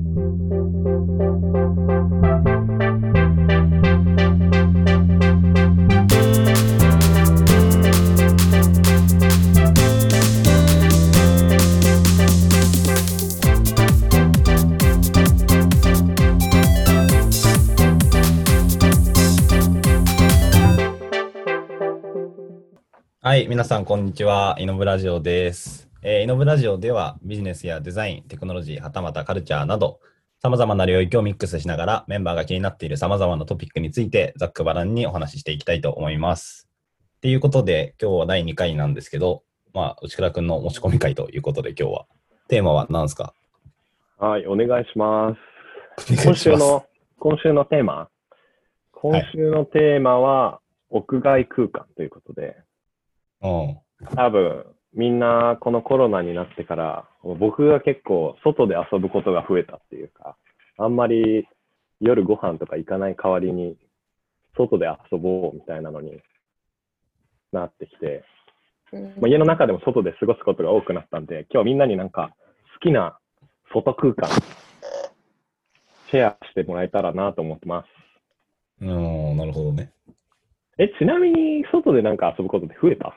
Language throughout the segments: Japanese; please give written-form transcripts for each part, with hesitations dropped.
はい、皆さんこんにちは。イノブラジオです。イノブラジオではビジネスやデザイン、テクノロジー、はたまたカルチャーなど様々な領域をミックスしながらメンバーが気になっている様々なトピックについてざっくばらんにお話ししていきたいと思います。ということで今日は第2回なんですけど、内倉くんの持ち込み会ということで今日はテーマは何ですか？ はい、お願いします。 お願いします。 今週のテーマは屋外空間ということで、多分みんなこのコロナになってから僕が結構外で遊ぶことが増えたっていうか、あんまり夜ご飯とか行かない代わりに外で遊ぼうみたいなのになってきて、家の中でも外で過ごすことが多くなったんで、今日みんなになんか好きな外空間シェアしてもらえたらなと思ってます。 なるほどね。 ちなみに外でなんか遊ぶことって増えた？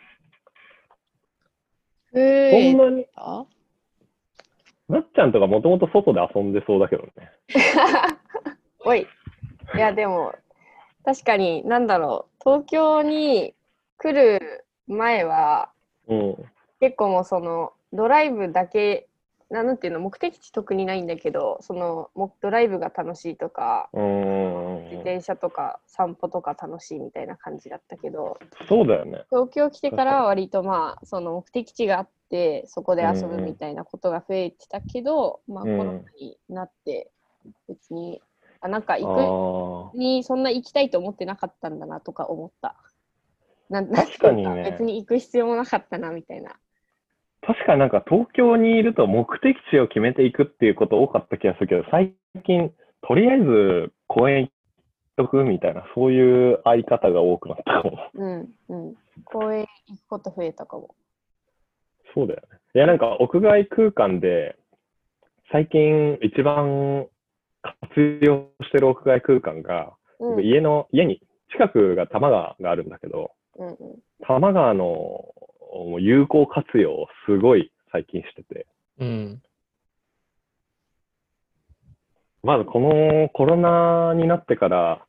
そんなに？なっちゃんとかもともと外で遊んでそうだけどね。 おい。いやでも確かに東京に来る前は、結構もうそのドライブだけなんていうの、目的地特にないんだけど、そのドライブが楽しいとか、自転車とか散歩とか楽しいみたいな感じだったけど、 そうだよね。 東京来てからは割とその目的地があってそこで遊ぶみたいなことが増えてたけど、コロナになって別になんか行くにそんな行きたいと思ってなかったんだなとか思った。 確かにね。 別に行く必要もなかったなみたいな。 確かになんか東京にいると目的地を決めていくっていうこと多かった気がするけど、最近とりあえず公園行っとくみたいな、そういう相方が多くなったかも。 公園行くこと増えたかも。 そうだよね。いやなんか屋外空間で最近一番活用してる屋外空間が、家に近くが多摩川があるんだけど、多摩川の有効活用をすごい最近してて、まずこのコロナになってから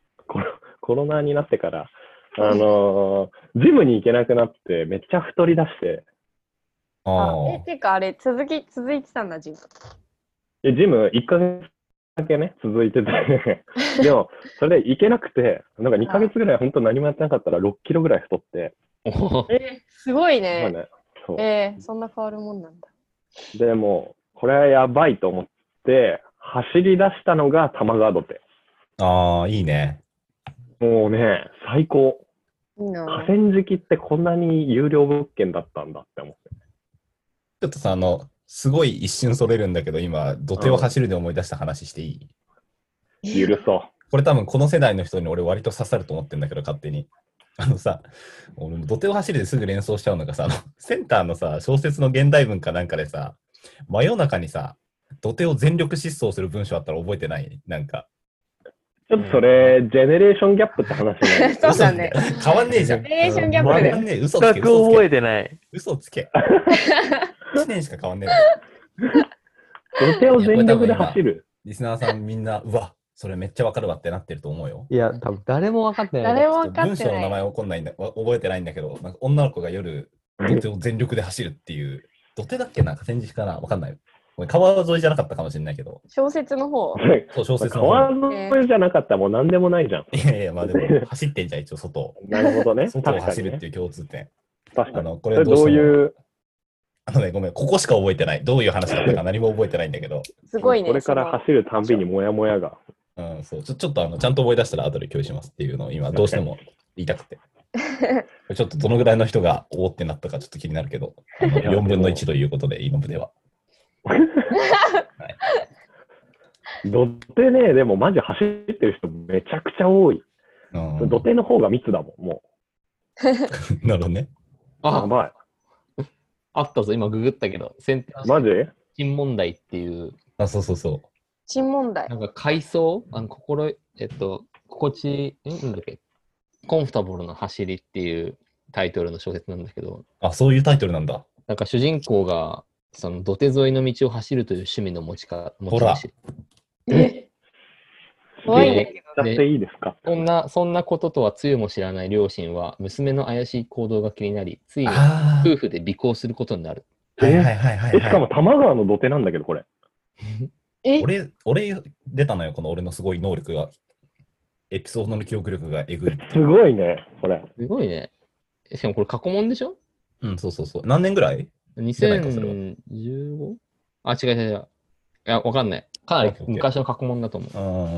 ジムに行けなくなってめっちゃ太り出して。 てかあれ続いてたんだ、ジム。 ジム1ヶ月だけね続いててでもそれで行けなくて、なんか2ヶ月ぐらい本当何もやってなかったら6キロぐらい太って。 すごいね。そんな変わるもんなんだ。 でもこれはやばいと思って走り出したのが玉川土手。 いいね。 もうね、最高。 いいな。 河川敷ってこんなに有料物件だったんだって思って。 ちょっとさ、すごい一瞬それるんだけど、今、土手を走るで思い出した話していい？許そう。 これ多分この世代の人に俺割と刺さると思ってんだけど、勝手に。俺土手を走るですぐ連想しちゃうのがさ、センターのさ、小説の現代文かなんかでさ、真夜中にさ、土手を全力疾走する文章あったら覚えてない？なんか。 ちょっとそれ、ジェネレーションギャップって話ね。 そうだね。 変わんねえじゃん。 ジェネレーションギャップで。 変わんねえ。嘘つけ。 覚えてない。 嘘つけ。1年しか変わんねえ。土手を全力で走る。 リスナーさんみんな、うわ、それめっちゃわかるわってなってると思うよ。 いや、多分誰も分かってない。 誰も分かってない。 文章の名前覚えてないんだけど、なんか女の子が夜、土手を全力で走るっていう、土手だっけな、河川敷かな、わかんない。川沿いじゃなかったかもしれないけど。 小説の方。 そう、小説の方。 川沿いじゃなかったらもう何でもないじゃん。 いやいや、まあでも走ってんじゃん、一応外を。 なるほどね。 外を走るっていう共通点。 確かに。 これどういう。 ごめん、ここしか覚えてない。どういう話だったか何も覚えてないんだけど。 すごいね。 これから走るたんびにモヤモヤが。 そう。ちょっとちゃんと思い出したら後で共有しますっていうのを今どうしても言いたくて。ちょっとどのぐらいの人がおーってなったかちょっと気になるけど、4分の1ということで、イノブでは。 土手ね、でもマジ走ってる人めちゃくちゃ多い。土手の方が密だもん、もう。なるほどね。 やばい。 あったぞ、今ググったけど、 マジ？ 新問題っていう。 そうそうそう。 珍問題。 なんか階層、心地、なんだっけ、コンフタブルな走りっていうタイトルの小説なんだけど、 あ、そういうタイトルなんだ。 なんか主人公が、その土手沿いの道を走るという趣味の持ちほら主。 怖いんだけだっていいですか？ そんなこととはつゆも知らない両親は、娘の怪しい行動が気になり、ついにあ夫婦で尾行することになる。 はいはいはいはい、はい。 しかも多摩川の土手なんだけど、これ。 俺出たのよ、この俺のすごい能力が。エピソードの記憶力がえぐい。 すごいね、これ。 すごいね。しかもこれ過去問でしょ？ うん、そうそうそう。何年ぐらい出ないかそれは 2015？ あ、違う違う違う。いや、わかんない。かなり昔の過去問だと思う。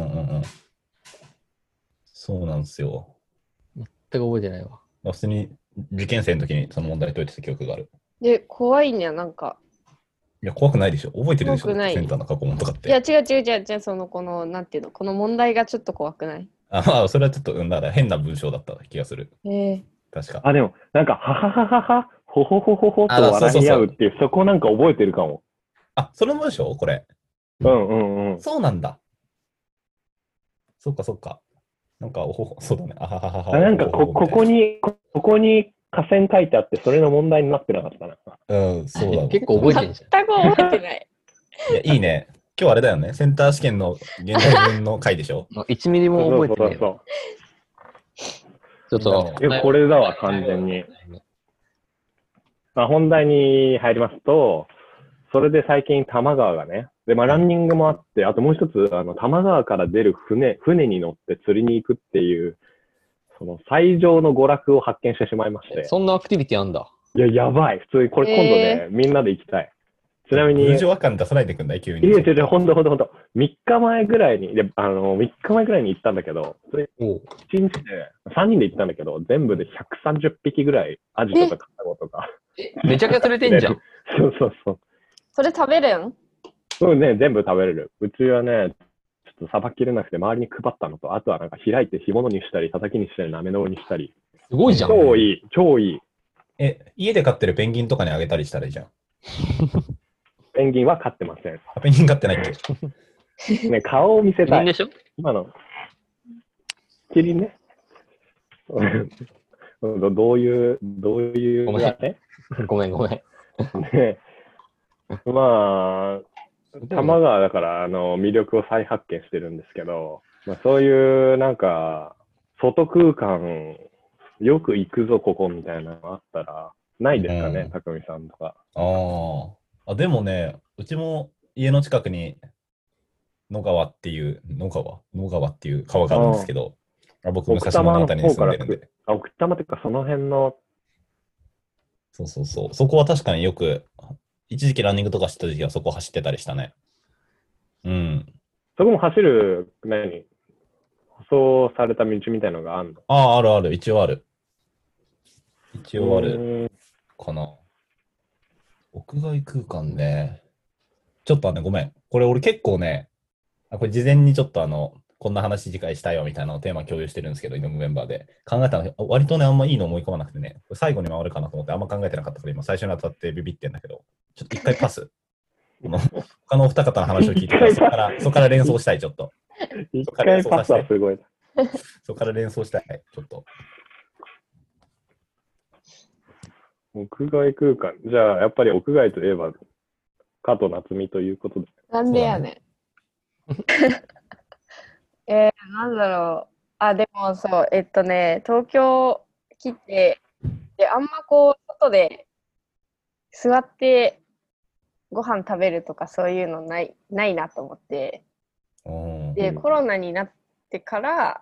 そうなんですよ。 全く覚えてないわ。 普通に受験生の時にその問題解いてた記憶がある。 で、怖いね、なんか。 いや、怖くないでしょ。覚えてるでしょ。 怖くない。 センターの過去問とかって。 いや、違う、この、なんていうの、この問題がちょっと怖くない？ あ、それはちょっと、だから変な文章だった気がする。確か。 あ、でも、なんか、ははははは、ほほほほほと笑い合うっていう、そこなんか覚えてるかも。 あ、その文章これ。そうなんだ。そっかそっか。なんか、そうだね。あはははは。 なんかここに下線書いてあって、それの問題になってなかったな。 うん、そうだ。 結構覚えてるじゃん。 全く覚えてない。 いや、いいね。今日あれだよね。センター試験の現代文の回でしょ。 1ミリも覚えてない。 そうちょっと。 これだわ、完全に。本題に入りますと、それで最近多摩川がね、で、ランニングもあって、あともう一つ、多摩川から出る船に乗って釣りに行くっていう、その最上の娯楽を発見してしまいまして。 そんなアクティビティあんだ。 いや、やばい。普通に、これ今度ね、みんなで行きたい。ちなみに。 文章感出さないでくんない急に。 いや、ほんと。3日前ぐらいに、3日前ぐらいに行ったんだけど、それ、1日で、3人で行ったんだけど、全部で130匹ぐらい、アジとかカサゴとか。 めちゃくちゃ釣れてんじゃん。 そう。 それ食べるん？ うんね、全部食べれる。うちはね、ちょっとさばきれなくて周りに配ったのと、あとはなんか開いて干物にしたり、叩きにしたり、なめのにしたり。 すごいじゃん。 超いい。 家で飼ってるペンギンとかにあげたりしたらいいじゃん。 ペンギンは飼ってません。 ペンギン飼ってないっけ？ね、顔を見せたい。 キリンでしょ？ 今の。キリンね。どういうごめん。 ね、まあ、多摩川だから魅力を再発見してるんですけど、そういうなんか、外空間、よく行くぞ、ここみたいなのあったら、ないですかね、たくみさんとか。 でもね、うちも家の近くに野川っていう川があるんですけど、僕、武蔵野のあたりに住んでるんで。 奥多摩っていうか、その辺の。 そう。そこは確かによく、一時期ランニングとかしてた時期はそこ走ってたりしたね。うん。 そこも走る、舗装された道みたいのがあるの？ ある。一応ある。かな。屋外空間ね。ちょっとごめん。これ俺結構ね、これ事前にちょっとこんな話次回したいよみたいなのをテーマ共有してるんですけど、イノムメンバーで。考えたの、割とね、あんまいいの思い込まなくてね、最後に回るかなと思ってあんま考えてなかったから、今最初に当たってビビってんだけど、ちょっと一回パス。他のお二方の話を聞いてから、そこから連想したい、ちょっと。 一回パスはすごい。 そこから連想したい、ちょっと。 屋外空間。じゃあ、やっぱり屋外といえば、加藤夏美ということで。 なんでやねん。なんだろう。でもそう、東京来て、で、あんまこう、外で座ってご飯食べるとかそういうのないなと思って。で、コロナになってから、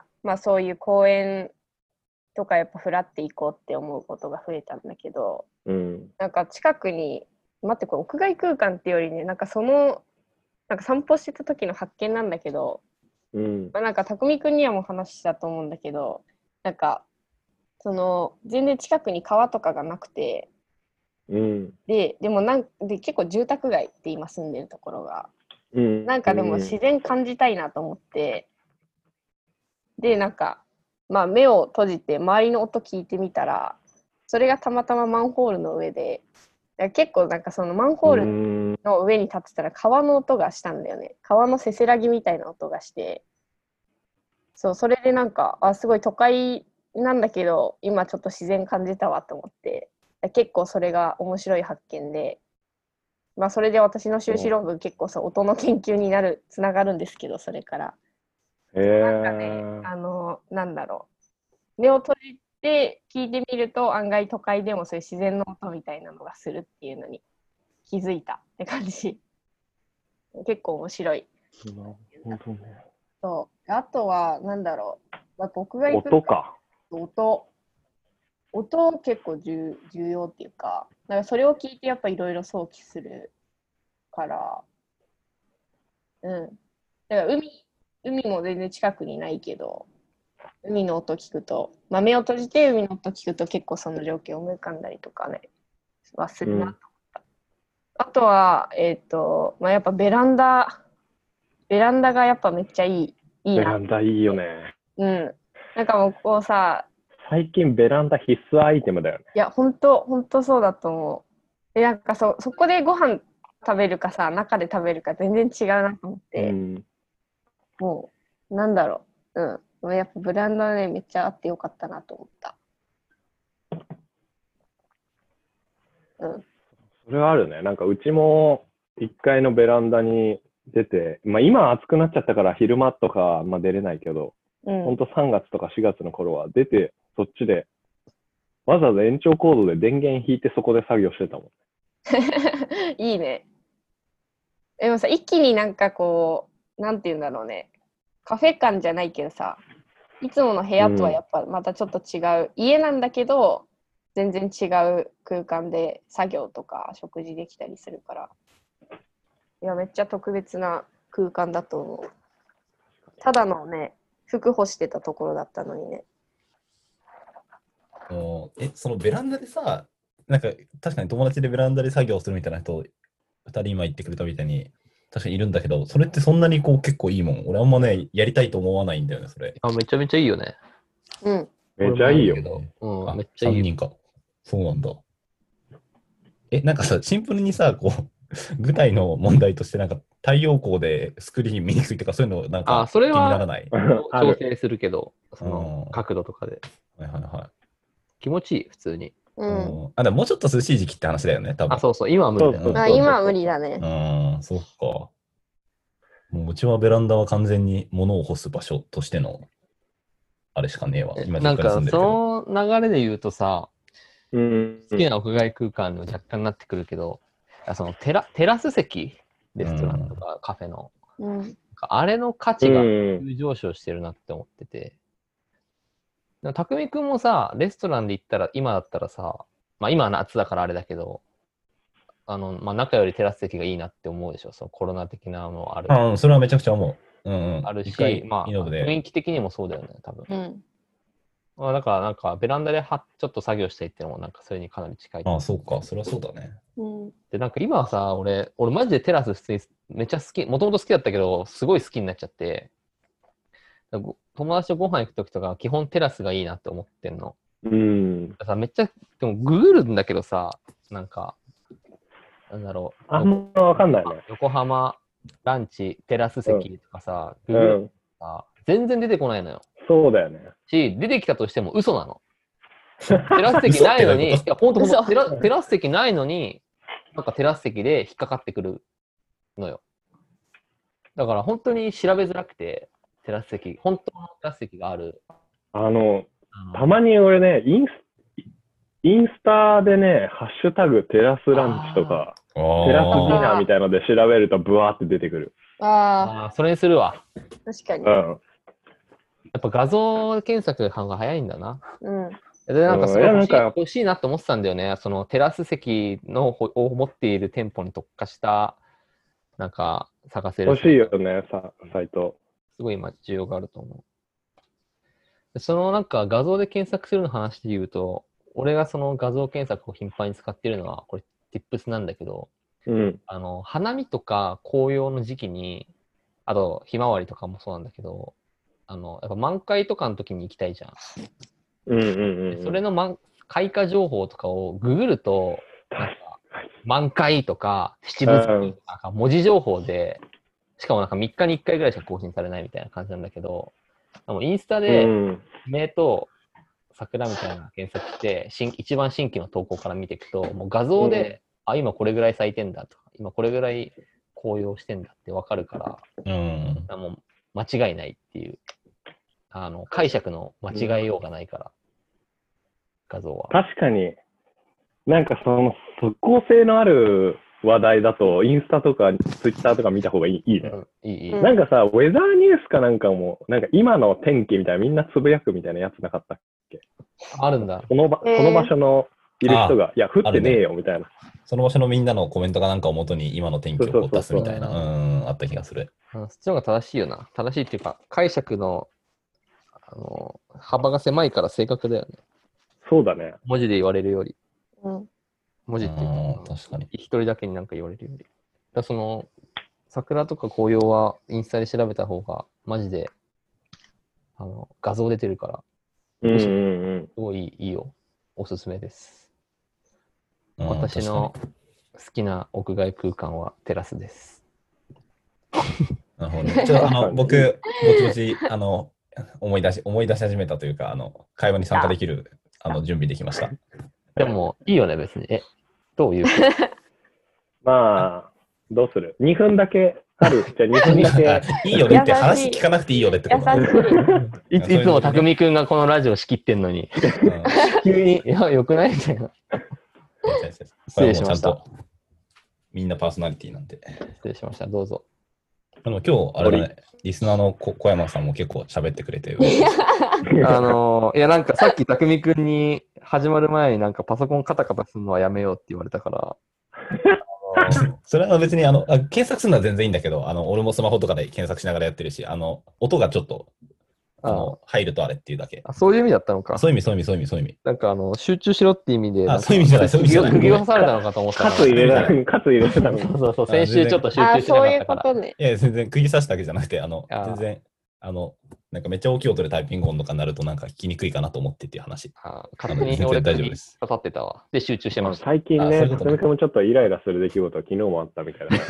そういう公園とかやっぱフラって行こうって思うことが増えたんだけど、なんか近くに、これ屋外空間っていうよりね、なんか散歩してた時の発見なんだけど、なんか匠くんにはも話したと思うんだけど、なんか全然近くに川とかがなくて、でも結構住宅街って今住んでるところが、なんかでも自然感じたいなと思って、でなんか目を閉じて周りの音聞いてみたら、それがたまたまマンホールの上で結構なんかそのマンホールの上に立ってたら川の音がしたんだよね。川のせせらぎみたいな音がして、そう、それでなんか、すごい都会なんだけど、今ちょっと自然感じたわと思って、結構それが面白い発見で、まあそれで私の修士論文結構そう音の研究につながるんですけど、それから。なんかね、なんだろう。目を閉じて聞いてみると案外都会でもそういう自然の音みたいなのがするっていうのに気づいたって感じ。結構面白い。 なるほどね。 そう。あとは、なんだろう。まあ、僕が音か。 音結構重要っていうか、なんかそれを聞いてやっぱいろいろ想起するから、うん。だから海も全然近くにないけど、海の音聞くと、まあ、目を閉じて海の音聞くと結構その情景を思い浮かんだりとかね、はするなと思った。あとは、まあ、やっぱベランダがやっぱめっちゃいいな。 ベランダいいよね。 うん。なんかもうこうさ、 最近ベランダ必須アイテムだよね。 いや、ほんとそうだと思う。で、なんかそこでご飯食べるかさ、中で食べるか全然違うなと思って、もう、なんだろう。うん。やっぱベランダね、めっちゃあってよかったなと思った。うん。 それはあるね。なんかうちも1階のベランダに出て、まあ今暑くなっちゃったから昼間とか、まあ出れないけど、ほんと3月とか4月の頃は出て、そっちで、わざわざ延長コードで電源引いてそこで作業してたもん。 いいね。でもさ、一気になんかこう、なんて言うんだろうね。カフェ感じゃないけどさ、いつもの部屋とはやっぱまたちょっと違う。家なんだけど、全然違う空間で作業とか食事できたりするから。いや、めっちゃ特別な空間だと思う。ただのね、服干してたところだったのにね。 そのベランダでさ、なんか確かに友達でベランダで作業するみたいな人、2人今言ってくれたみたいに、確かにいるんだけど、それってそんなにこう結構いいもん。俺あんまね、やりたいと思わないんだよね、それ。 めちゃめちゃいいよね。 うん。 めちゃいいよ。 めっちゃいい。 3人か。そうなんだ。なんかさ、シンプルにさ、こう、具体の問題として、なんか太陽光でスクリーン見にくいとか、そういうのなんか気にならない。 調整するけど、その角度とかで。 はいはいはい。 気持ちいい、普通に。 うん。 でももうちょっと涼しい時期って話だよね、多分。 そうそう、今は無理だね。今は無理だね。 そっか。もううちはベランダは完全に物を干す場所としての、あれしかねえわ。今なんか、その流れで言うとさ、 好きな屋外空間の若干になってくるけど、そのテラス席、レストランとかカフェの、あれの価値が急上昇してるなって思ってて。たくみくんもさ、レストランで行ったら、今だったらさ、まあ今は夏だからあれだけど、まあ中よりテラス席がいいなって思うでしょ、そのコロナ的なのもある。 それはめちゃくちゃ思う。 あるし、まあ雰囲気的にもそうだよね、多分。まあだからなんかベランダでちょっと作業したいっていうのもなんかそれにかなり近い。 そうか、それはそうだね。 で、なんか今はさ、俺マジでテラス普通にめっちゃ好き、もともと好きだったけど、すごい好きになっちゃって、友達とご飯行くときとか基本テラスがいいなって思ってんの。さめっちゃ、でもググるんだけどさ、なんか、なんだろう。 あんまわかんないね。 横浜ランチテラス席とかさ、ググるさ、全然出てこないのよ。 そうだよね。 出てきたとしても嘘なの。テラス席ないのに、いや、ほんとテラス席ないのに、なんかテラス席で引っかかってくるのよ。だから本当に調べづらくて、テラス席、本当のテラス席がある。 たまに俺ね、インスタでね、ハッシュタグテラスランチとか、テラスディナーみたいので調べるとブワーって出てくる。 それにするわ。 確かに。 やっぱ画像検索が早いんだな。で、なんかそれ欲しいなと思ってたんだよね。そのテラス席を持っている店舗に特化した、なんか探せる。 欲しいよね、サイト。 すごい今需要があると思う。そのなんか画像で検索するの話で言うと、俺がその画像検索を頻繁に使ってるのは、これ Tips なんだけど、花見とか紅葉の時期に、あとひまわりとかもそうなんだけど、やっぱ満開とかの時に行きたいじゃん。それの開花情報とかをググると、なんか満開とか、七分月とか、文字情報で、しかもなんか3日に1回ぐらいしか更新されないみたいな感じなんだけど、インスタで、名と桜みたいな検索して、一番新規の投稿から見ていくと、もう画像で、今これぐらい咲いてんだとか、今これぐらい紅葉してんだってわかるから、もう間違いないっていう、解釈の間違いようがないから、画像は。 確かに、なんかその即効性のある話題だと、インスタとかツイッターとか見た方がいいね。いい。なんかさ、ウェザーニュースかなんかも、なんか今の天気みたいな、みんなつぶやくみたいなやつなかったっけ？ あるんだ。 その場所のいる人が、いや、降ってねえよみたいな。 その場所のみんなのコメントかなんかをもとに今の天気を出すみたいな、あった気がする。 そっちの方が正しいよな。正しいっていうか、解釈の、幅が狭いから正確だよね。 そうだね。 文字で言われるより。文字っていうか、確かに。 一人だけになんか言われるより。だその、桜とか紅葉はインスタで調べた方が、マジで、画像出てるから、すごいいいよ。おすすめです。私の好きな屋外空間はテラスです。 なるほどね。ちょっと僕、ぼちぼち、思い出し始めたというか、会話に参加できる、準備できました。 でも、いいよね、別に。どういうまあ、どうする ?2 分だけある。じゃあ2分だけ。 いいよねって話聞かなくていいよねってこといつも匠くんがこのラジオ仕切ってんのに。急に、いや、よくないみたいな。 失礼しました。みんなパーソナリティなんで。 失礼しました。どうぞ。 今日、あれだね、リスナーの小山さんも結構喋ってくれて。 いや、なんかさっき匠くんに始まる前になんかパソコンカタカタするのはやめようって言われたから。 それは別に検索するのは全然いいんだけど、俺もスマホとかで検索しながらやってるし、音がちょっと入るとあれっていうだけ。 そういう意味だったのか。 そういう意味。 なんか集中しろって意味で。 そういう意味じゃない、そういう意味じゃない。 釘を刺されたのかと思ったら。 カツ入れたの。 そう、先週ちょっと集中しなかったから。 そういうことね。 いや、全然釘刺したわけじゃなくて、全然、なんかめっちゃ大きい音でタイピング音とかになるとなんか聞きにくいかなと思ってっていう話。 勝手に俺大丈夫です。刺さってたわ。で、集中してました。 最近ね、たくみくんもちょっとイライラする出来事は昨日もあったみたいなね。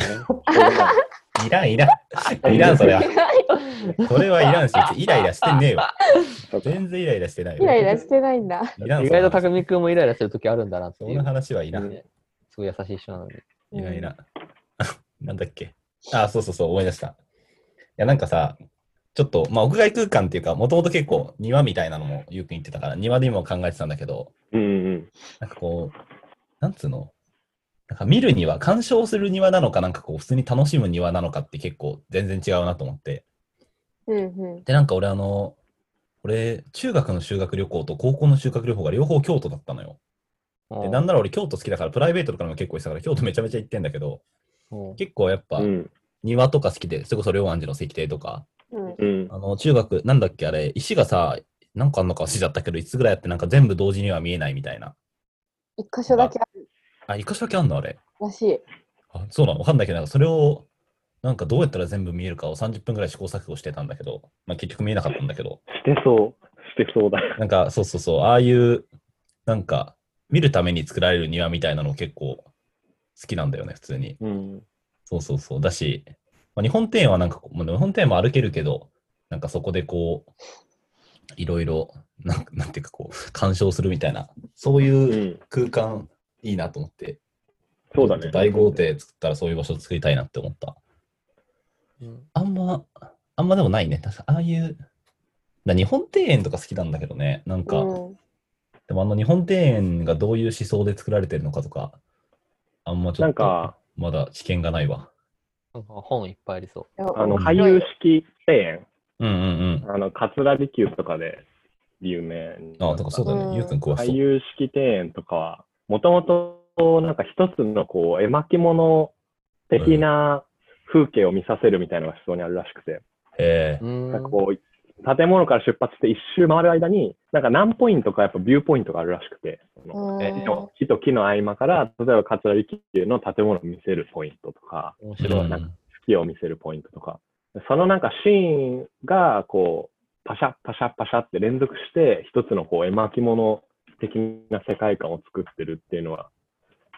いらん、それは。それはいらんし、イライラしてねえよ。全然イライラしてないよ。 イライラしてないんだ。 意外と匠くんもイライラするときあるんだなっていう。 そんな話はいらん。 すごい優しい人なのに。 いらいら。なんだっけ。そう、思い出した。いや、なんかさ、ちょっと、まあ、屋外空間っていうか、もともと結構庭みたいなのもよく言ってたから、庭で今考えてたんだけど、なんかこう、なんつうのなんか見る庭、鑑賞する庭なのか、なんかこう、普通に楽しむ庭なのかって結構全然違うなと思って。で、なんか俺、中学の修学旅行と高校の修学旅行が両方京都だったのよ。で、なんなら俺京都好きだから、プライベートとかも結構行ってたから、京都めちゃめちゃ行ってんだけど、結構やっぱ、庭とか好きで、それこそ龍安寺の石庭とか、中学、なんだっけあれ、石がさ、なんかあんのか忘れちゃったけど、いつぐらいやってなんか全部同時には見えないみたいな。 一箇所だけある。 一箇所だけあんのあれ。 らしい。 そうなのわかんないけど、なんかそれを、なんかどうやったら全部見えるかを30分ぐらい試行錯誤してたんだけど、まあ結局見えなかったんだけど。 してそうだ。 なんか、そう、ああいう、なんか、見るために作られる庭みたいなの結構好きなんだよね、普通に。そう。だし、まあ、日本庭園はなんか、日本庭園も歩けるけど、なんかそこでこう、いろいろ、なんていうかこう、鑑賞するみたいな、そういう空間いいなと思って。 そうだね。 大豪邸作ったらそういう場所作りたいなって思った。あんまでもないね。確かああいう、日本庭園とか好きなんだけどね。なんか、でも日本庭園がどういう思想で作られてるのかとか、あんまちょっと、まだ知見がないわ。 なんか本いっぱいありそう。 回遊式庭園。桂離宮とかで有名。 とかそうだね。ゆうくん詳しそう。 回遊式庭園とかは、もともとなんか一つのこう絵巻物的な風景を見させるみたいなのが思想にあるらしくて。なんかこう建物から出発して一周回る間に、なんか何ポイントかやっぱビューポイントがあるらしくて、木と木の合間から、例えば桂離宮の建物を見せるポイントとか、なんか月を見せるポイントとか、そのなんかシーンがこう、パシャパシャパシャって連続して、一つのこう絵巻物的な世界観を作ってるっていうのは、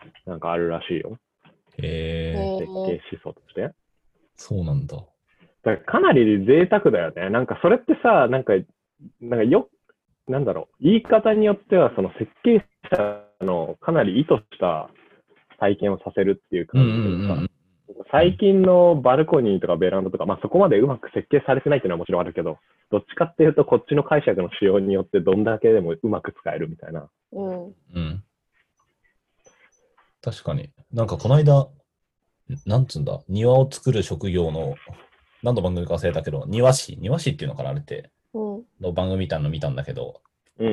なんかあるらしいよ。 へえ。 設計思想として。 そうなんだ。 だからかなり贅沢だよね。なんかそれってさ、なんだろう、言い方によっては、その設計者のかなり意図した体験をさせるっていう感じでさ、最近のバルコニーとかベランダとか、まあそこまでうまく設計されてないっていうのはもちろんあるけど、どっちかっていうとこっちの解釈の仕様によってどんだけでもうまく使えるみたいな。 うん。 確かに。なんかこの間、なんつうんだ、庭を作る職業の、何の番組か忘れたけど、庭師っていうのかな、あれって、の番組みたいなの見たんだけど、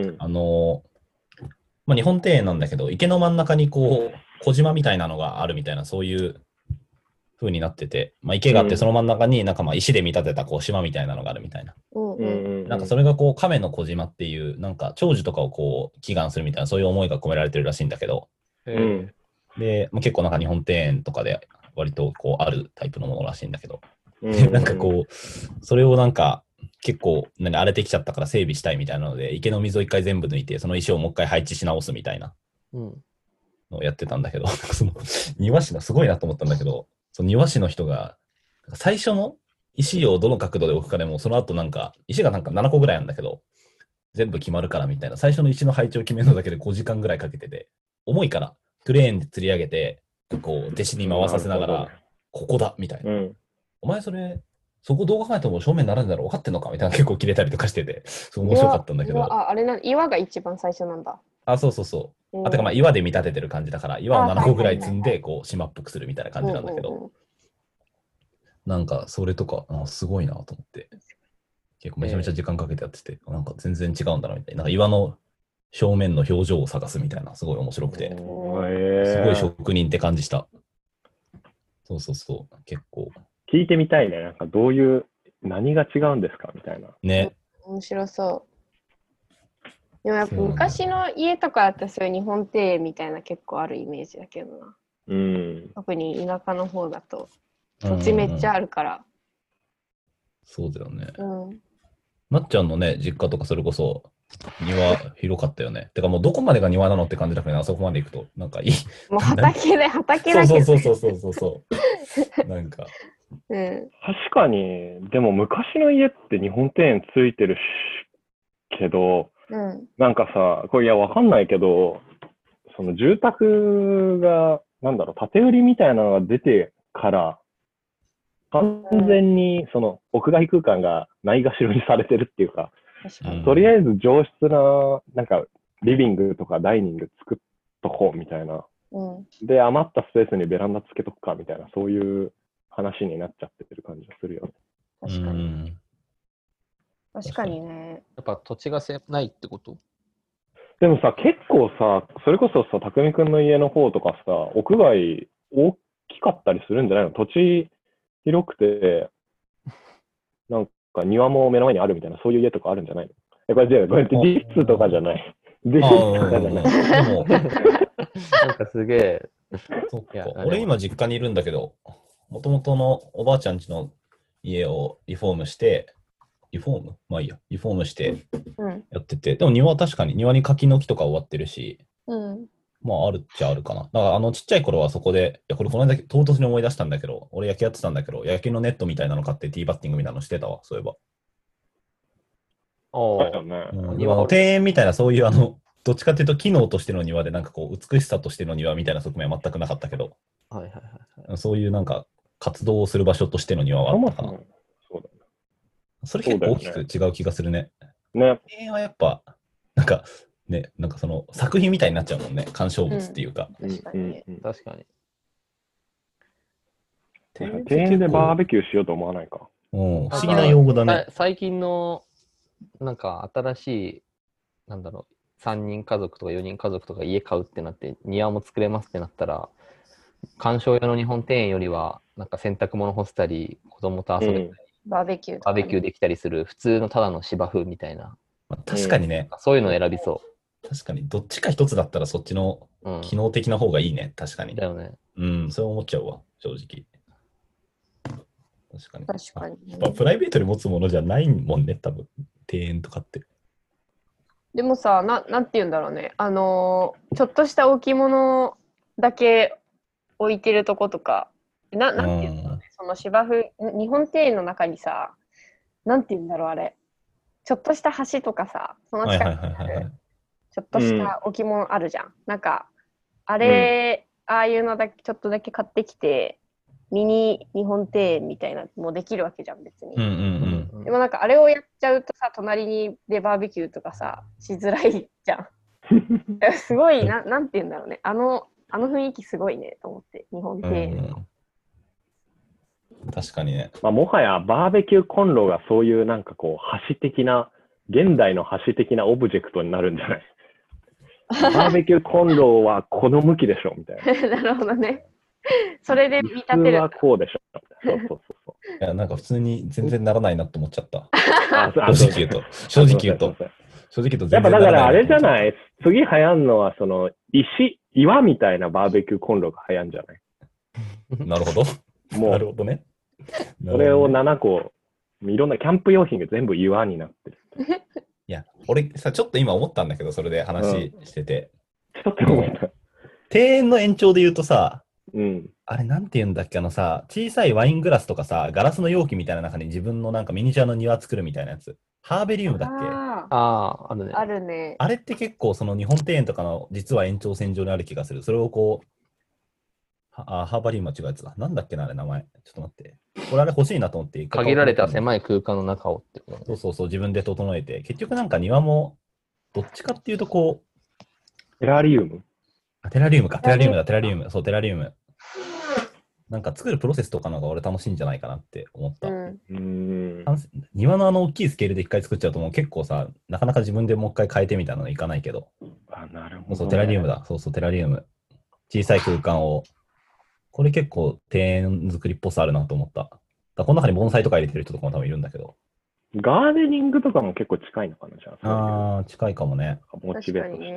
まあ、日本庭園なんだけど、池の真ん中にこう、小島みたいなのがあるみたいな、そういう風になってて、まあ、池があって、その真ん中になんかまあ石で見立てたこう島みたいなのがあるみたいな。なんかそれがこう、亀の小島っていう、なんか長寿とかをこう、祈願するみたいな、そういう思いが込められてるらしいんだけど、で、まあ、結構なんか日本庭園とかで割とこう、あるタイプのものらしいんだけど、なんかこう、それをなんか、結構荒れてきちゃったから整備したいみたいなので、池の水を一回全部抜いて、その石をもう一回配置し直すみたいなのをやってたんだけど、その庭師のすごいなと思ったんだけど、その庭師の人が、最初の石をどの角度で置くかでも、その後なんか、石がなんか7個ぐらいあるんだけど、全部決まるからみたいな、最初の石の配置を決めるのだけで5時間ぐらいかけてて、重いから、クレーンで吊り上げて、こう、弟子に回させながら、ここだみたいな。お前そこどう考えても正面にならんだろう分かってんのかみたいな結構切れたりとかしてて、すごい面白かったんだけど。 岩が一番最初なんだ。 そうそうそう。てかまあ岩で見立ててる感じだから、岩を7個ぐらい積んで、こう、島っぽくするみたいな感じなんだけど、なんかそれとか、すごいなと思って、結構めちゃめちゃ時間かけてやってて、なんか全然違うんだなみたいな。なんか岩の正面の表情を探すみたいな、すごい面白くて、すごい職人って感じした。そうそうそう、結構。 聞いてみたいね。なんか何が違うんですかみたいな。 ね。 面白そう。でもやっぱ昔の家とかだったらそういう日本庭園みたいな結構あるイメージだけどな。特に田舎の方だと土地めっちゃあるから。 そうだよね。なっちゃんのね、実家とかそれこそ庭広かったよね。てかもうどこまでが庭なのって感じだけど、あそこまで行くとなんかいい。 もう畑だけど、ね。 そう。なんか。 確かに、でも昔の家って日本庭園ついてるけど、なんかさ、これいやわかんないけど、その住宅が、建売りみたいなのが出てから、完全にその屋外空間がないがしろにされてるっていうか、とりあえず上質な、なんかリビングとかダイニング作っとこうみたいな。で、余ったスペースにベランダつけとくかみたいな、そういう話になっちゃってる感じがするよね。 確かにね。 やっぱ土地がないってこと？ でもさ、結構さ、それこそさ、匠くんの家の方とかさ、屋外大きかったりするんじゃないの？土地広くて、なんか庭も目の前にあるみたいな、そういう家とかあるんじゃないの？これディスとかじゃない。ディスとかじゃない。でも、 なんかすげえ。 そっか。俺今実家にいるんだけど、もともとのおばあちゃん家の家をリフォームして、リフォームしてやってて、でも庭は確かに、庭に柿の木とか終わってるし、まああるっちゃあるかな。だからちっちゃい頃はそこで、これこの間唐突に思い出したんだけど、俺野球やってたんだけど、野球のネットみたいなの買ってティーバッティングみたいなのしてたわ、そういえば。庭園みたいなそういうどっちかっていうと機能としての庭でなんかこう美しさとしての庭みたいな側面は全くなかったけど、そういうなんか活動をする場所としての庭はあったかな。それ結構大きく違う気がするね。庭園はやっぱなんかその作品みたいになっちゃうもんね、鑑賞物っていうか。 確かに。 庭園でバーベキューしようと思わないか。 不思議な用語だね。 最近のなんか新しい、3人家族とか4人家族とか家買うってなって、庭も作れますってなったら、観賞用の日本庭園よりは、なんか洗濯物干したり、子供と遊べたり、 バーベキューできたりする、普通のただの芝生みたいな。 確かにね。 そういうのを選びそう。 確かに、どっちか一つだったらそっちの機能的な方がいいね、確かに。 だよね。 そう思っちゃうわ、正直。確かに。 プライベートに持つものじゃないもんね、多分。庭園とかって。 でもさ、なんて言うんだろうね。ちょっとした置物だけ置いてるとことか、なんていうの、その芝生、日本庭園の中にさ、なんていうんだろう、あれ。ちょっとした橋とかさ、その近くにある、ちょっとした置物あるじゃん。なんか、あれ、ああいうのだけ、ちょっとだけ買ってきて、ミニ日本庭園みたいなのもできるわけじゃん、別に。でもなんか、あれをやっちゃうとさ、隣でバーベキューとかさ、しづらいじゃん。すごい、なんていうんだろうね。あの雰囲気すごいね、と思って、日本庭園。 確かにね。 まあ、もはやバーベキューコンロがそういうなんかこう、橋的な、現代の橋的なオブジェクトになるんじゃないバーベキューコンロはこの向きでしょみたいな。 なるほどね。それで見立てる。 普通はこうでしょ。そう。 いや、なんか普通に全然ならないなと思っちゃった。 正直言うと。正直言うとやっぱだからあれじゃない、次流行るのはその岩みたいなバーベキューコンロが流行るんじゃないなるほど。 もう、 なるほどね。 それを7個、いろんなキャンプ用品が全部岩になってる。 いや、俺さ、ちょっと今思ったんだけど、それで話してて。 ちょっと思った。 庭園の延長で言うとさ、あれなんて言うんだっけ、小さいワイングラスとかさ、ガラスの容器みたいな中に自分のなんかミニチュアの庭作るみたいなやつ。ハーベリウムだっけ？ あるね。 あるね。 あれって結構その日本庭園とかの実は延長線上にある気がする。それをこう、ハーバリウムは違うやつだ。なんだっけな、あれ名前。ちょっと待って。これあれ欲しいなと思って。 限られた狭い空間の中をってことね。 そう、自分で整えて。結局なんか庭も、どっちかっていうとこう、 テラリウムテラリウムか。テラリウムだ、テラリウム。そう、テラリウム。なんか作るプロセスとかの方が俺楽しいんじゃないかなって思った。庭の大きいスケールで一回作っちゃうともう結構さ、なかなか自分でもう一回変えてみたいなのいかないけど。 なるほど、ね。 そう、テラリウムだ。そう、テラリウム。小さい空間を。これ結構庭園作りっぽさあるなと思った。この中に盆栽とか入れてる人とかも多分いるんだけど。 ガーデニングとかも結構近いのかな、じゃあ。近いかもね。 モチベートして。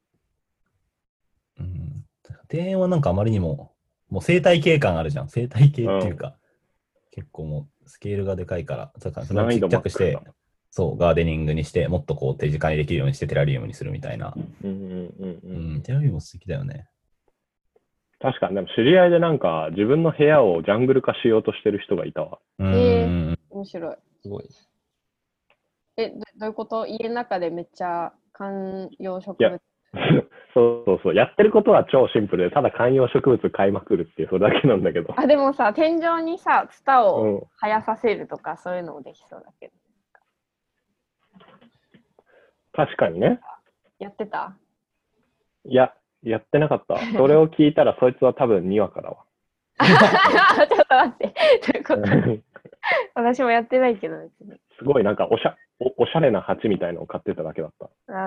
庭園はなんかあまりにも、もう生態系感あるじゃん。生態系っていうか、結構もうスケールがでかいから、だからそれをちっちゃくして、そう、ガーデニングにして、もっとこう手近にできるようにしてテラリウムにするみたいな。テラリウムも素敵だよね。 確かに、でも知り合いでなんか自分の部屋をジャングル化しようとしてる人がいたわ。 面白い。 すごい。 どういうこと？家の中でめっちゃ観葉植物。 そう。やってることは超シンプルで、ただ観葉植物買いまくるっていう、それだけなんだけど。 でもさ、天井にさ、ツタを生やさせるとか、そういうのもできそうだけど。 確かにね。 やってた？ いや、やってなかった。それを聞いたら、そいつは多分にわかだわ。 ちょっと待って。ということ私もやってないけど、別に。 すごいなんかおしゃれな鉢みたいのを買ってただけだった。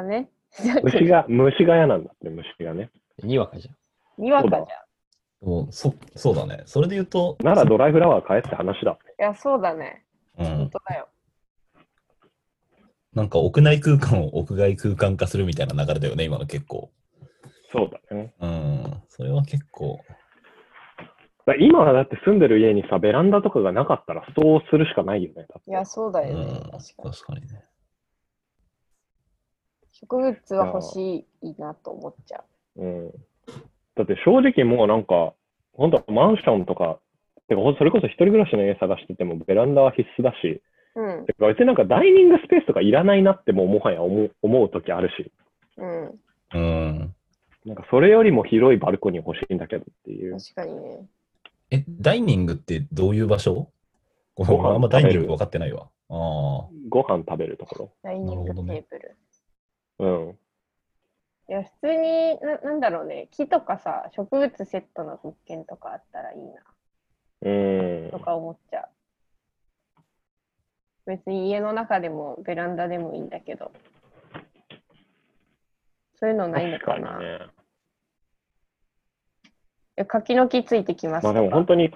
ね。 虫が嫌なんだって、虫がね。 にわかじゃん。にわかじゃん。 そうだね。それで言うと。 ならドライフラワー買えって話だ。 いや、そうだね。本当だよ。 なんか屋内空間を屋外空間化するみたいな流れだよね、今の結構。 そうだね。 それは結構。 今はだって住んでる家にさ、ベランダとかがなかったらそうするしかないよね。 いや、そうだよね。 確かにね。 植物は欲しいなと思っちゃう。 だって正直もうなんか、本当マンションとか、てかそれこそ一人暮らしの家探しててもベランダは必須だし、てか別になんかダイニングスペースとかいらないなってもはや思う時あるし。なんかそれよりも広いバルコニー欲しいんだけどっていう。 確かにね。 ダイニングってどういう場所？あんまダイニング分かってないわ。 ご飯食べるところ。 ダイニングテーブル。いや、普通になんだろうね。木とかさ、植物セットの物件とかあったらいいな。とか思っちゃう。別に家の中でもベランダでもいいんだけど。そういうのないのかな。柿の木ついてきます。 まあでも本当に。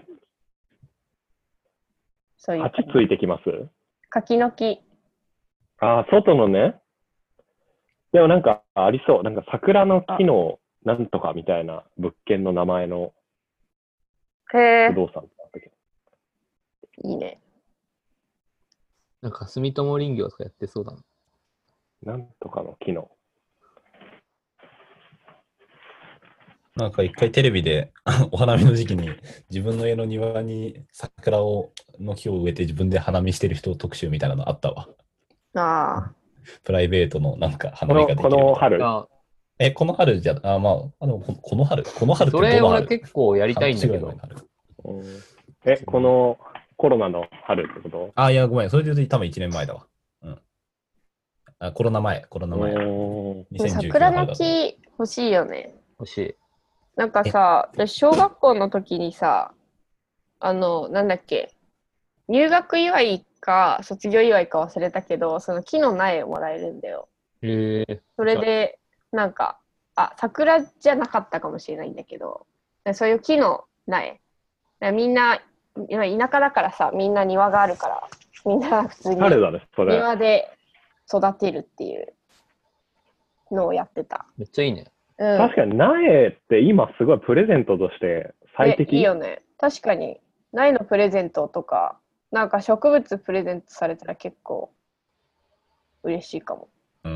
そういう。 鉢ついてきます？ 柿の木。 外のね。でもなんかありそう。なんか桜の木のなんとかみたいな物件の名前の不動産だったけど。いいね。 なんか住友林業とかやってそうだな。 なんとかの木の。 なんか一回テレビでお花見の時期に自分の家の庭に桜の木を植えて自分で花見してる人特集みたいなのあったわ。 ああ。 プライベートのなんか花見ができるこの春この春じゃ、でもこの春ってどの春？ それ俺結構やりたいんだけど。 このコロナの春ってこと？ いや、ごめん。それで言うと多分1年前だわ。コロナ前。 桜の木欲しいよね。 欲しい。 なんかさ、小学校の時にさ、なんだっけ、入学祝いか卒業祝いか忘れたけど、その木の苗をもらえるんだよ。それで、なんか、桜じゃなかったかもしれないんだけど、そういう木の苗。みんな、今田舎だからさ、みんな庭があるから、みんな普通に庭で育てるっていうのをやってた。 めっちゃいいね。 確かに苗って今すごいプレゼントとして最適。 いいよね。確かに苗のプレゼントとか、なんか植物プレゼントされたら結構嬉しいかも。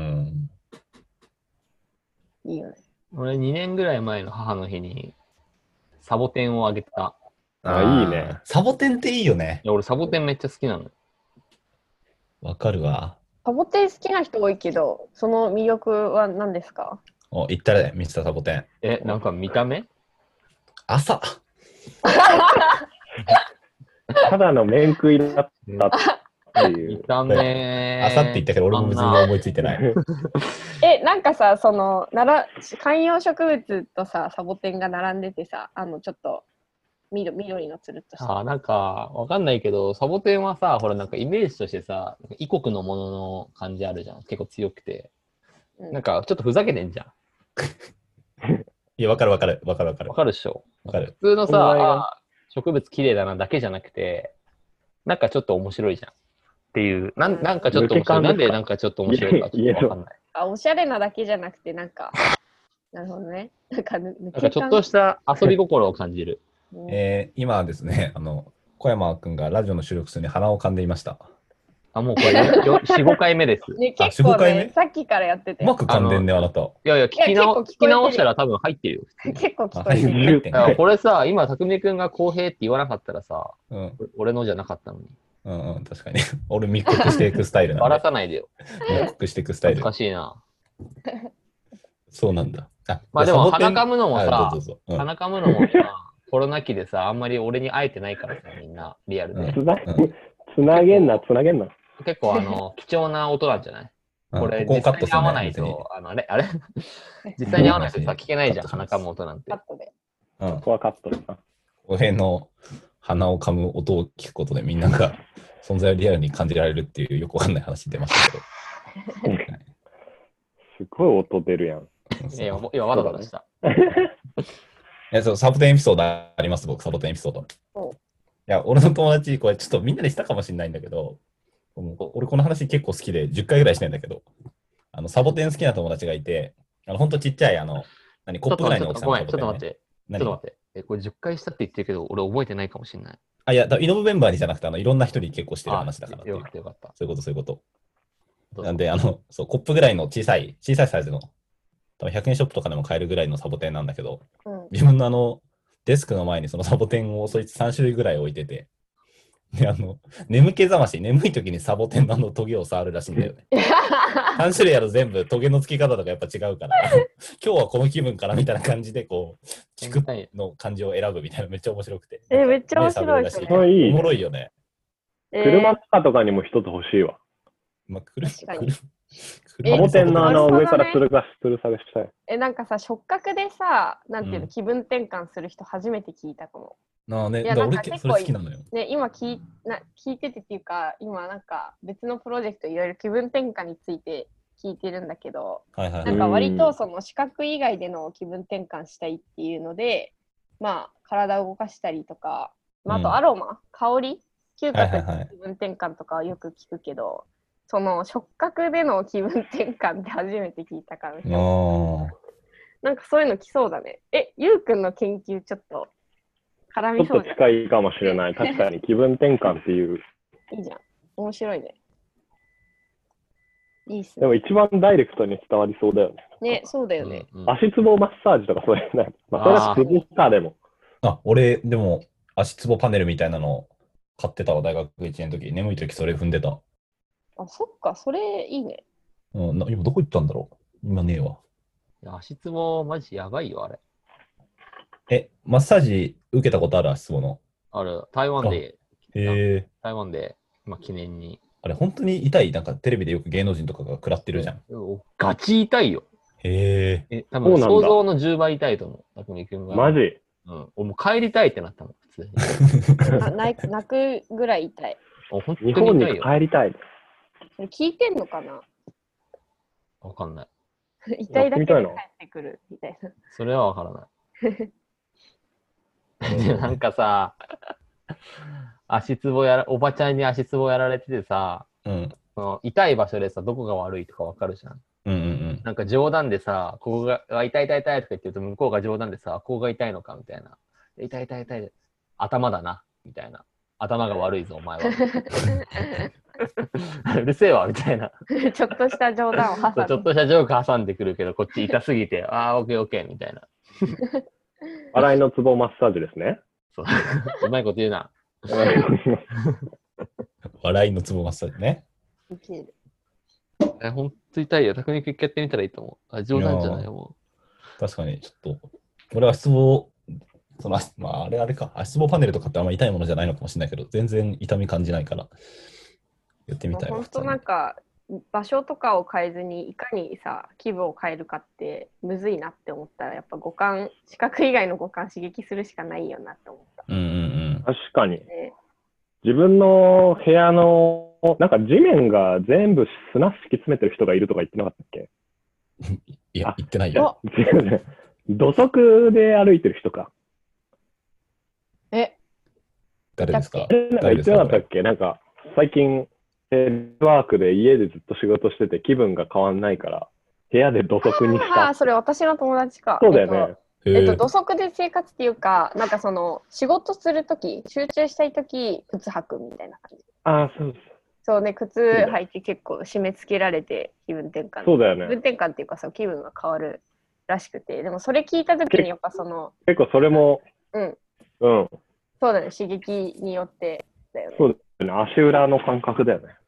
いいよね。 俺2年ぐらい前の母の日にサボテンをあげた。 いいね。 サボテンっていいよね。 いや俺サボテンめっちゃ好きなの。 わかるわ。 サボテン好きな人多いけど、その魅力は何ですか？ 言ったらね、ミスターサボテン。 なんか見た目？ 朝。 ただの面食いだったっていう。 見た目。 朝って言ったけど、俺も別に思いついてない。 なんかさ、観葉植物とさ、サボテンが並んでてさ、ちょっと緑のつるっとした。 なんか、わかんないけど、サボテンはさ、ほら、なんかイメージとしてさ、異国のものの感じあるじゃん。結構強くて。なんか、ちょっとふざけてんじゃん。 いや、わかる。わかるっしょ。 わかる。 普通のさ、植物綺麗だなだけじゃなくて、なんかちょっと面白いじゃん。っていう、なんかちょっと面白い。なんでなんかちょっと面白いかちょっとわかんない。 おしゃれなだけじゃなくて、なんか、なるほどね。なんかちょっとした遊び心を感じる。 今ですね、小山くんがラジオの収録中に鼻を噛んでいました。 もうこれ4、5回目です。 結構ね、さっきからやってて。 うまく噛んでんね、あなた。 いや、聞き直したら多分入ってるよ。 結構聞こえてる。 これさ、今、匠くんが公平って言わなかったらさ、俺のじゃなかったのに。 確かに。俺密告していくスタイルなんで。 ばらさないでよ。 密告していくスタイル。 難しいな。 そうなんだ。 まあでも、鼻かむのもさ、鼻かむのもさ、コロナ期でさ、あんまり俺に会えてないからさ、みんな、リアルで。 つなげんな。 結構貴重な音なんじゃない？これ実際に合わないと、あれ実際に合わないとさ、聞けないじゃん、鼻かむ音なんて。 カットで。 ここはカットですな。 俺の鼻をかむ音を聞くことでみんなが存在をリアルに感じられるっていうよくわかんない話出ましたけど。 すごい音出るやん。 今わざわざした。 サボテンエピソードあります、僕、サボテンエピソード。いや、俺の友達、これちょっとみんなでしたかもしれないんだけど、俺この話結構好きで10回ぐらいしてんだけど、サボテン好きな友達がいて、ほんとちっちゃい、コップぐらいの大きさのサボテン、ね。 ちょっと待って。これ10回したって言ってるけど、俺覚えてないかもしれない。 いや、イノブメンバーにじゃなくて、いろんな人に結構してる話だから。 よかった。 そういうこと。なんで、コップぐらいの小さいサイズの、多分100円ショップとかでも買えるぐらいのサボテンなんだけど、自分のデスクの前にそのサボテンをそいつ3種類ぐらい置いてて、で、眠気覚まし、眠い時にサボテンのトゲを触るらしいんだよね。3種類やる全部トゲの付き方とかやっぱ違うから、今日はこの気分からみたいな感じで、聞くの感じを選ぶみたいなめっちゃ面白くて。 めっちゃ面白いですね。おもろいよね。 車とかとかにも一つ欲しいわ。 サボテンの上からつるさがしたい。 なんかさ、触覚でさ、なんていうの、気分転換する人初めて聞いたかも。 俺それ好きなのよ。 ね、今聞いててっていうか、今なんか別のプロジェクトいろいろ気分転換について聞いてるんだけど、なんか割とその視覚以外での気分転換したいっていうので、まあ体を動かしたりとか、あとアロマ、香り、嗅覚で気分転換とかはよく聞くけど、その触覚での気分転換って初めて聞いたから、なんかそういうの来そうだね。ゆうくんの研究ちょっと絡みそうじゃん。ちょっと近いかもしれない。確かに気分転換っていう。 いいじゃん。面白いね。 いいっすね。 でも一番ダイレクトに伝わりそうだよね。 ね、そうだよね。 足つぼマッサージとかそういうね。まあ、それはつぼかでも。 俺、でも、足つぼパネルみたいなの買ってたわ、大学1年の時。眠い時それ踏んでた。 あ、そっか、それいいね。 今どこ行ったんだろう今ねえわ。 いや足つぼマジやばいよ、あれ。 マッサージ受けたことある足つぼの。 ある、台湾で、 台湾で、記念に。 あれ、本当に痛い。なんかテレビでよく芸能人とかが食らってるじゃん。 ガチ痛いよ。多分想像の10倍痛いと思う。匠君が。 マジ？ もう帰りたいってなったの、普通に。 泣くぐらい痛い。 本当に日本に帰りたい。 それ聞いてんのかな？ わかんない。 痛いだけで帰ってくるみたいな。 それはわからない。でなんかさ、おばちゃんに足つぼやられててさ、その痛い場所でさ、どこが悪いとかわかるじゃん。なんか冗談でさ、ここが痛い痛い痛いとか言ってると、向こうが冗談でさ、ここが痛いのかみたいな。痛い痛い痛い。頭だな、みたいな。頭が悪いぞ、お前は。うるせえわ、みたいな。 ちょっとした冗談を挟んで。 ちょっとしたジョーク挟んでくるけど、こっち痛すぎて、オッケーオッケー、みたいな。 笑いのツボマッサージですね。 そう。うまいこと言うな。 笑いのツボマッサージね。 ほんと痛いよ。匠君一回やってみたらいいと思う。冗談じゃないよ、もう。確かに、ちょっと、俺は足つぼ、あれか、足つぼパネルとかってあんま痛いものじゃないのかもしれないけど、全然痛み感じないから、やってみたいわ。 本当なんか、場所とかを変えずにいかにさ気分を変えるかってむずいなって思ったらやっぱ視覚以外の五感刺激するしかないよなって思った。 確かに、自分の部屋のなんか地面が全部砂敷き詰めてる人がいるとか言ってなかったっけ？ いや言ってないよ。 土足で歩いてる人か。 誰ですか？ 言ってなかったっけ？なんか最近ワークで家でずっと仕事してて気分が変わんないから部屋で土足にした。 それ私の友達か。 そうだよね。土足で生活っていうか、なんかその仕事するとき、集中したいとき、靴履くみたいな感じ。 そうです。 そうね、靴履いて結構締め付けられて気分転換。 そうだよね。 気分転換っていうかさ、気分が変わるらしくて、でもそれ聞いたときにやっぱその。 結構それも、 そうだね、刺激によってだよね。 そうだよね、足裏の感覚だよね。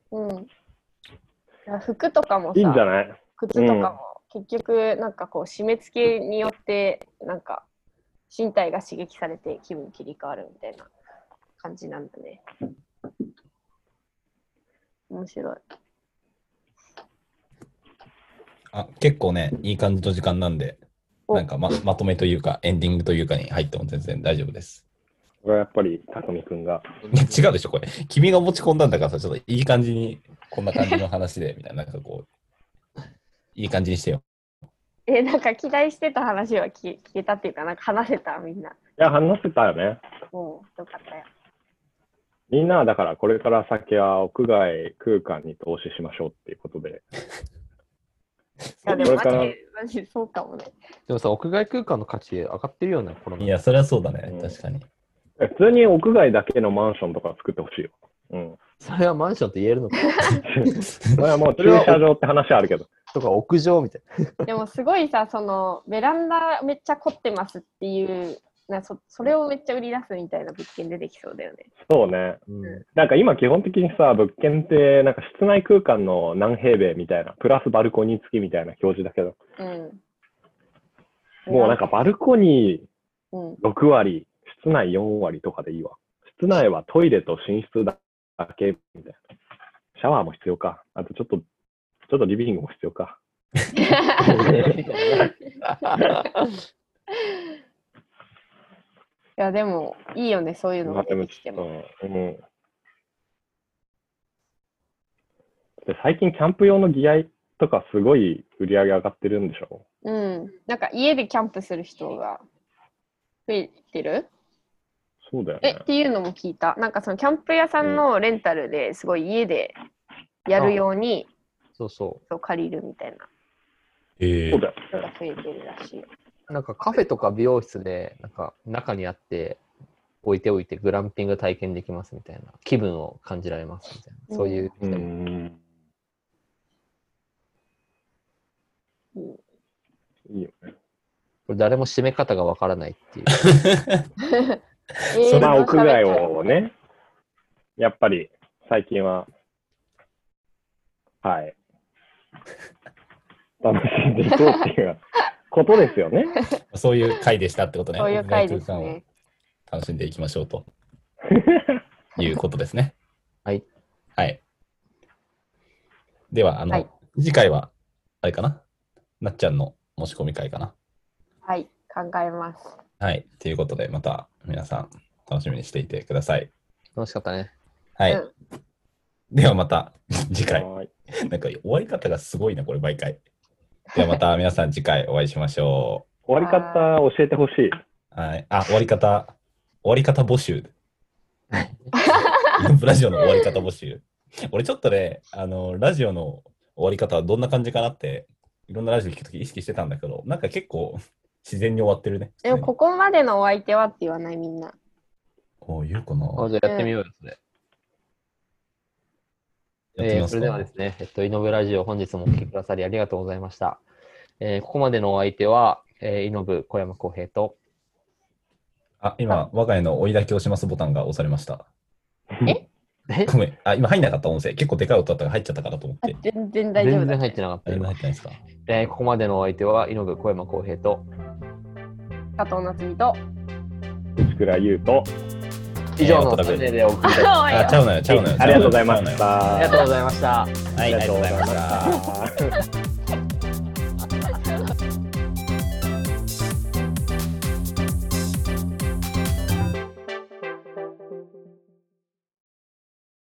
服とかもさ、 いいんじゃない？ 靴とかも、結局なんかこう締め付けによってなんか身体が刺激されて気分切り替わるみたいな感じなんだね。面白い。 結構ね、いい感じの時間なんで、なんか まとめというか、エンディングというかに入っても全然大丈夫です。 これはやっぱり、匠くんが。 違うでしょ、これ。君が持ち込んだんだからさ、ちょっといい感じに、こんな感じの話で、みたいな、なんかこう、いい感じにしてよ。 なんか期待してた話は聞けたっていうか、なんか話せた、みんな。いや、話せたよね。 よかったよ。 みんなはだからこれから先は屋外空間に投資しましょうっていうことで。 いやでもマジそうかもね。 でもさ、屋外空間の価値上がってるよね、コロナ。 いや、それはそうだね、確かに。 普通に屋外だけのマンションとか作ってほしいよ。 それはマンションって言えるのか。 それはもう駐車場って話はあるけど。 とか屋上みたいな。でもすごいさ、そのベランダめっちゃ凝ってますっていう、それをめっちゃ売り出すみたいな物件出てきそうだよね。 そうね。なんか今基本的にさ、物件ってなんか室内空間の何平米みたいな、プラスバルコニー付きみたいな表示だけど、もうなんかバルコニー6割、室内4割とかでいいわ。室内はトイレと寝室だけみたいな。シャワーも必要か。あとちょっとリビングも必要か。 いやでもいいよね、そういうのが出てきても。 最近キャンプ用のギアとかすごい売り上げ上がってるんでしょ？ なんか家でキャンプする人が増えてる？ そうだよね。 っていうのも聞いた。なんかそのキャンプ屋さんのレンタルですごい家でやるように、そう借りるみたいな。 そうだよ。 人が増えてるらしい。 なんかカフェとか美容室でなんか中にあって置いておいてグランピング体験できますみたいな、気分を感じられますみたいな、そういう。 いいよね。 これ誰も締め方がわからないっていう。 まあ、屋外をね、やっぱり最近は、はい。楽しんでいこうっていうことですよね。 そういう回でしたってことね。 そういう回ですね。 楽しんでいきましょうということですね。 はい。 はい。では、 はい、 次回は、あれかな、なっちゃんの申し込み会かな。 はい、考えます。 はい。ということで、また皆さん楽しみにしていてください。 楽しかったね。 はい。ではまた次回。なんか終わり方がすごいな、これ毎回。ではまた皆さん次回お会いしましょう。終わり方教えてほしい。 はい。終わり方募集。ラジオの終わり方募集。俺ちょっとね、ラジオの終わり方はどんな感じかなって、いろんなラジオ聞くとき意識してたんだけど、なんか結構自然に終わってるね。 でもここまでのお相手はって言わないみんな。 言うかな。 じゃあやってみようよ、それ。それではですね、イノブラジオ本日もお聞きくださりありがとうございました。ここまでのお相手は、イノブ小山康平と。 今、我が家の追いだきをしますボタンが押されました。 ごめん。今入んなかった音声。結構でかい音だったから入っちゃったかなと思って。 全然大丈夫。 全然入ってなかった。 全然入ってないですか。 ここまでのお相手は、イノブ小山康平と。 加藤夏美と。 内倉優と。 以上の3名でお送りいたしました。ちゃうのよ。 ありがとうございました。 ありがとうございました。 はい、ありがとうございました。